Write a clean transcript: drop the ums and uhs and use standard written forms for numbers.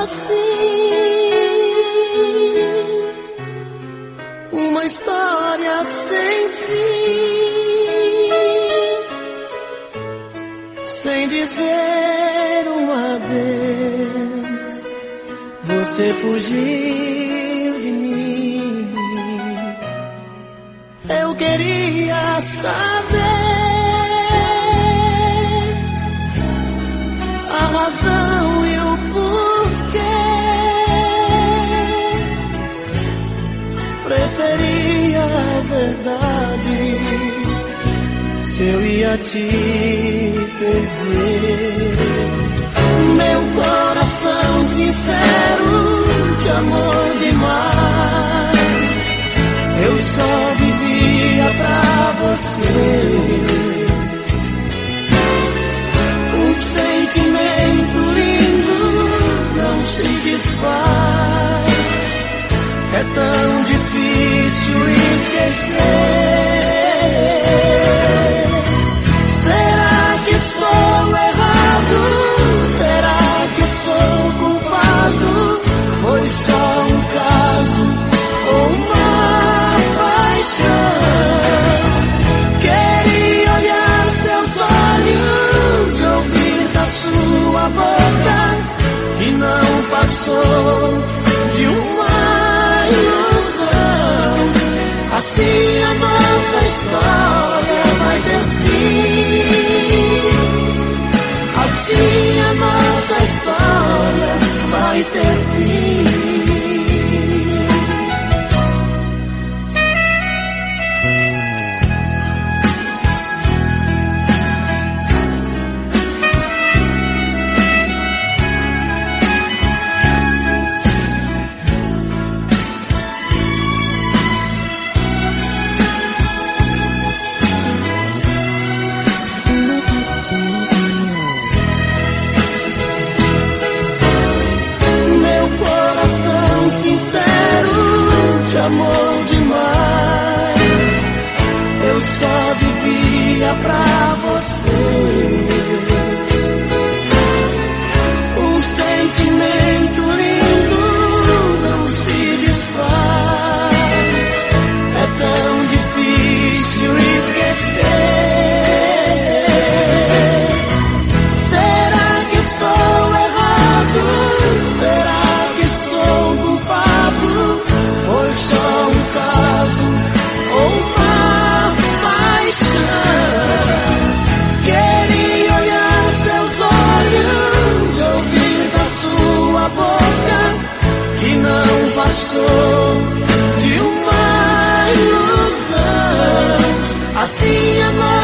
assim, uma história sem fim, sem dizer um adeus, você fugiu de mim. Eu queria saber a razão e o porquê. Preferia a verdade se eu ia te perder. Meu coração sincero te amou demais. Eu só vivia pra você. Um sentimento lindo não se desfaz. É tão difícil esquecer. Será que estou errado? Será que sou culpado? Foi só um caso ou uma paixão? Queria olhar seus olhos, ouvir da sua boca que não passou de uma ilusão. Assim a nossa história vai ter fim. Assim a nossa história vai ter fim. Amor demais, eu só vivia pra você. Um sentimento lindo não se desfaz. É tão difícil esquecer. Será que estou errado? Será que sou culpado? Foi só um caso ou uma paixão? Queria olhar seus olhos, ouvir da sua boca que não passou de uma ilusão. Assim a